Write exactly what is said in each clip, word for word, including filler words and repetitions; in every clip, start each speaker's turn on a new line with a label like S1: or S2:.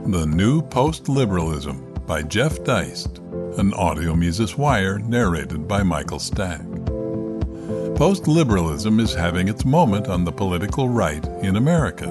S1: The New Post-Liberalism by Jeff Deist, an Audio Mises Wire narrated by Michael Stack. Post-liberalism is having its moment on the political right in America.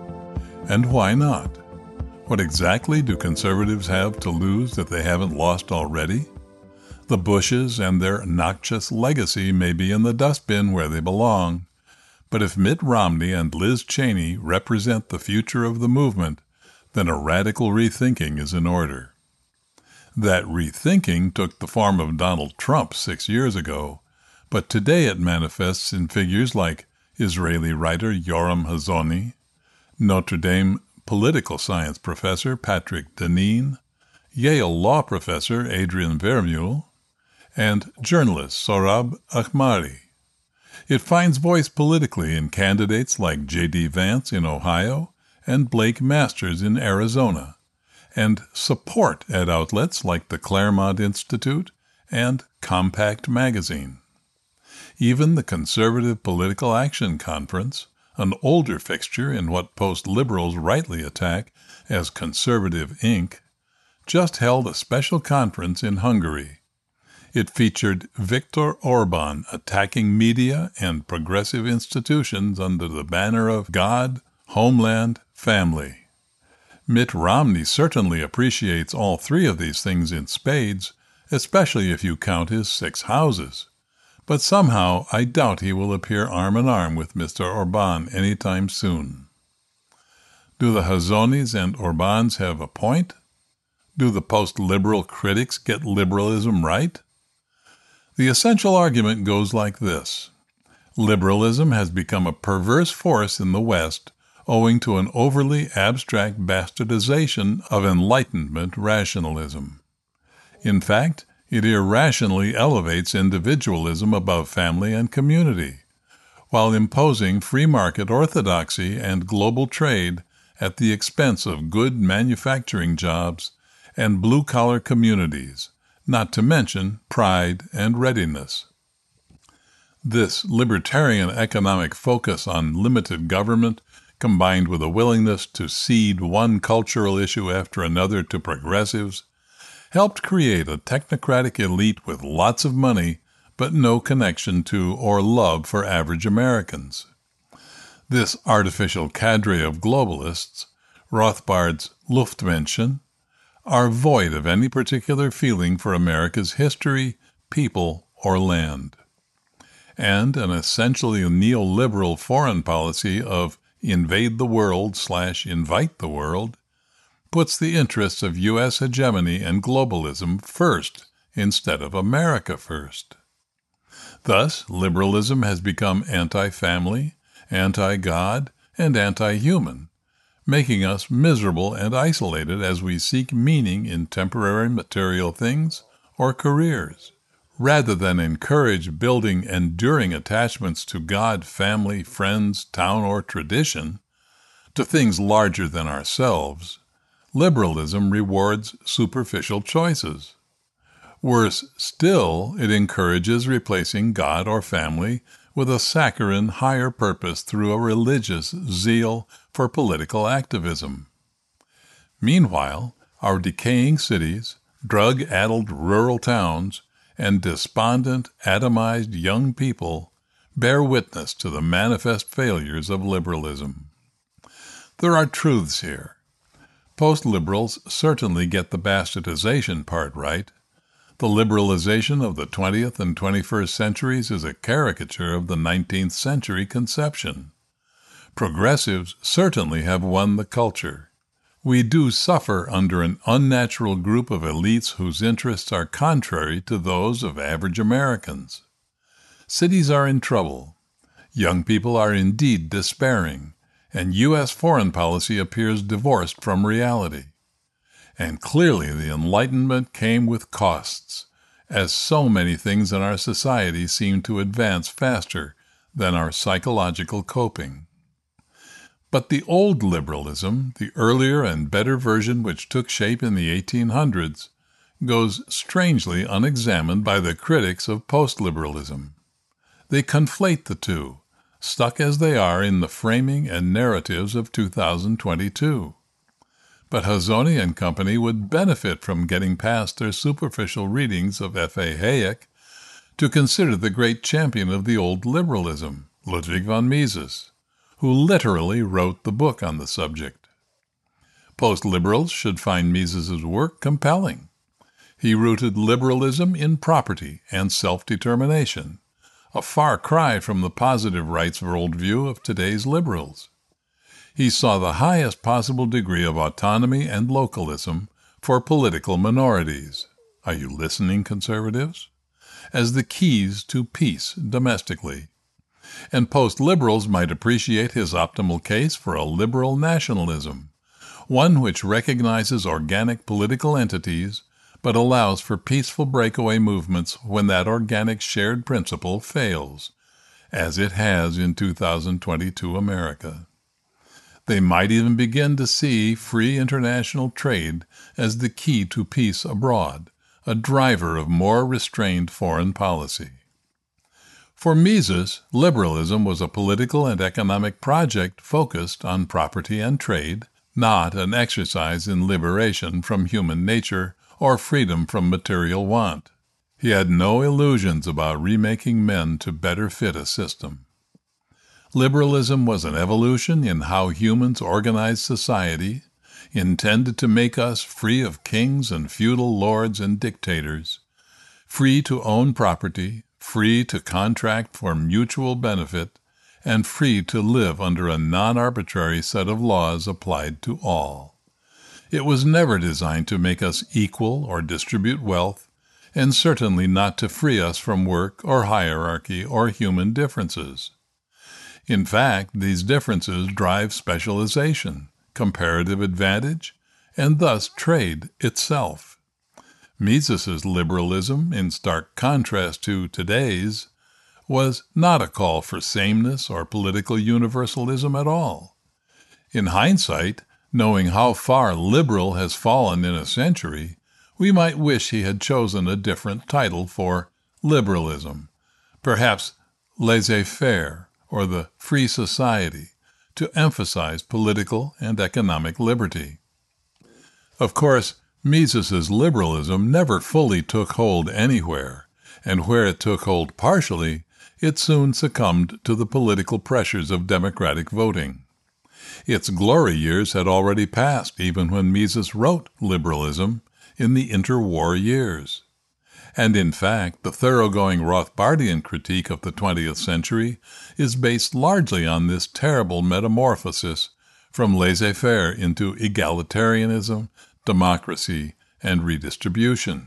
S1: And why not? What exactly do conservatives have to lose that they haven't lost already? The Bushes and their noxious legacy may be in the dustbin where they belong, but if Mitt Romney and Liz Cheney represent the future of the movement, then a radical rethinking is in order. That rethinking took the form of Donald Trump six years ago, but today it manifests in figures like Israeli writer Yoram Hazony, Notre Dame political science professor Patrick Deneen, Yale law professor Adrian Vermeule, and journalist Sohrab Ahmari. It finds voice politically in candidates like J D Vance in Ohio and Blake Masters in Arizona, and support at outlets like the Claremont Institute and Compact Magazine. Even the Conservative Political Action Conference, an older fixture in what post-liberals rightly attack as Conservative Incorporated, just held a special conference in Hungary. It featured Viktor Orban attacking media and progressive institutions under the banner of God, homeland, family. Mitt Romney certainly appreciates all three of these things in spades, especially if you count his six houses. But somehow I doubt he will appear arm in arm with Mister Orban anytime soon. Do the Hazonis and Orbans have a point? Do the post-liberal critics get liberalism right? The essential argument goes like this. Liberalism has become a perverse force in the West owing to an overly abstract bastardization of Enlightenment rationalism. In fact, it irrationally elevates individualism above family and community, while imposing free market orthodoxy and global trade at the expense of good manufacturing jobs and blue-collar communities, not to mention pride and readiness. This libertarian economic focus on limited government, combined with a willingness to cede one cultural issue after another to progressives, helped create a technocratic elite with lots of money but no connection to or love for average Americans. This artificial cadre of globalists, Rothbard's Luftmenschen, are void of any particular feeling for America's history, people, or land. And an essentially neoliberal foreign policy of invade the world slash invite the world puts the interests of U S hegemony and globalism first instead of America first. Thus, liberalism has become anti-family, anti-God, and anti-human, making us miserable and isolated as we seek meaning in temporary material things or careers, rather than encourage building enduring attachments to God, family, friends, town, or tradition, to things larger than ourselves. Liberalism rewards superficial choices. Worse still, it encourages replacing God or family with a saccharine higher purpose through a religious zeal for political activism. Meanwhile, our decaying cities, drug-addled rural towns, and despondent, atomized young people bear witness to the manifest failures of liberalism. There are truths here. Post-liberals certainly get the bastardization part right. The liberalization of the twentieth and twenty-first centuries is a caricature of the nineteenth century conception. Progressives certainly have won the culture. We do suffer under an unnatural group of elites whose interests are contrary to those of average Americans. Cities are in trouble. Young people are indeed despairing, and U S foreign policy appears divorced from reality. And clearly the Enlightenment came with costs, as so many things in our society seem to advance faster than our psychological coping. But the old liberalism, the earlier and better version which took shape in the eighteen hundreds, goes strangely unexamined by the critics of post-liberalism. They conflate the two, stuck as they are in the framing and narratives of two thousand twenty-two. but Hazony and company would benefit from getting past their superficial readings of F A Hayek to consider the great champion of the old liberalism, Ludwig von Mises, who literally wrote the book on the subject. Post-liberals should find Mises's work compelling. He rooted liberalism in property and self-determination, a far cry from the positive rights worldview of today's liberals. He saw the highest possible degree of autonomy and localism for political minorities. Are you listening, conservatives? As the keys to peace domestically. And post-liberals might appreciate his optimal case for a liberal nationalism, one which recognizes organic political entities but allows for peaceful breakaway movements when that organic shared principle fails, as it has in two thousand twenty-two America. They might even begin to see free international trade as the key to peace abroad, a driver of more restrained foreign policy. For Mises, liberalism was a political and economic project focused on property and trade, not an exercise in liberation from human nature or freedom from material want. He had no illusions about remaking men to better fit a system. Liberalism was an evolution in how humans organized society, intended to make us free of kings and feudal lords and dictators, free to own property, free to contract for mutual benefit, and free to live under a non-arbitrary set of laws applied to all. It was never designed to make us equal or distribute wealth, and certainly not to free us from work or hierarchy or human differences. In fact, these differences drive specialization, comparative advantage, and thus trade itself. Mises's liberalism, in stark contrast to today's, was not a call for sameness or political universalism at all. In hindsight, knowing how far liberal has fallen in a century, we might wish he had chosen a different title for liberalism, perhaps laissez-faire or the free society, to emphasize political and economic liberty. Of course, Mises's liberalism never fully took hold anywhere, and where it took hold partially, it soon succumbed to the political pressures of democratic voting. Its glory years had already passed even when Mises wrote liberalism in the interwar years. And in fact, the thoroughgoing Rothbardian critique of the twentieth century is based largely on this terrible metamorphosis from laissez-faire into egalitarianism, democracy, and redistribution.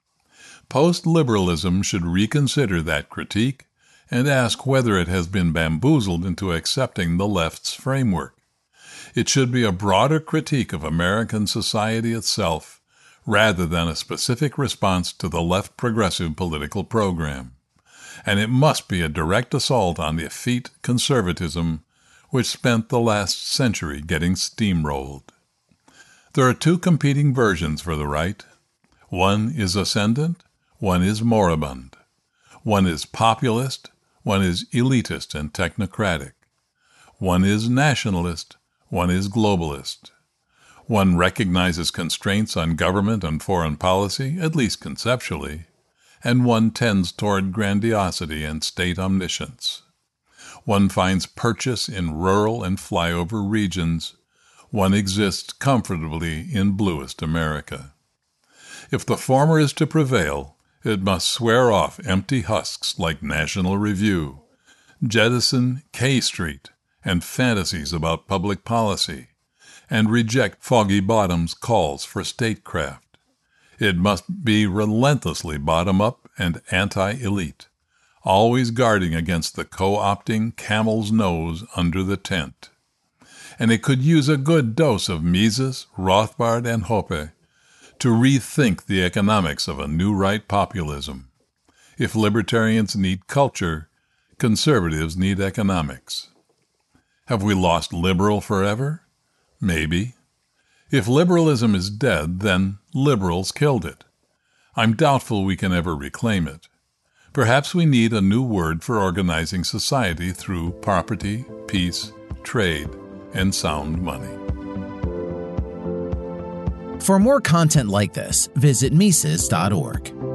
S1: Post-liberalism should reconsider that critique and ask whether it has been bamboozled into accepting the left's framework. It should be a broader critique of American society itself, rather than a specific response to the left progressive political program. And it must be a direct assault on the effete conservatism which spent the last century getting steamrolled. There are two competing versions for the right. One is ascendant, one is moribund. One is populist, one is elitist and technocratic. One is nationalist, one is globalist. One recognizes constraints on government and foreign policy, at least conceptually, and one tends toward grandiosity and state omniscience. One finds purchase in rural and flyover regions. One exists comfortably in bluest America. If the former is to prevail, it must swear off empty husks like National Review, jettison K Street and fantasies about public policy, and reject Foggy Bottom's calls for statecraft. It must be relentlessly bottom-up and anti-elite, always guarding against the co-opting camel's nose under the tent. And it could use a good dose of Mises, Rothbard, and Hoppe to rethink the economics of a new right populism. If libertarians need culture, conservatives need economics. Have we lost liberal forever? Maybe. If liberalism is dead, then liberals killed it. I'm doubtful we can ever reclaim it. Perhaps we need a new word for organizing society through property, peace, trade, and sound money.
S2: For more content like this, visit Mises dot org.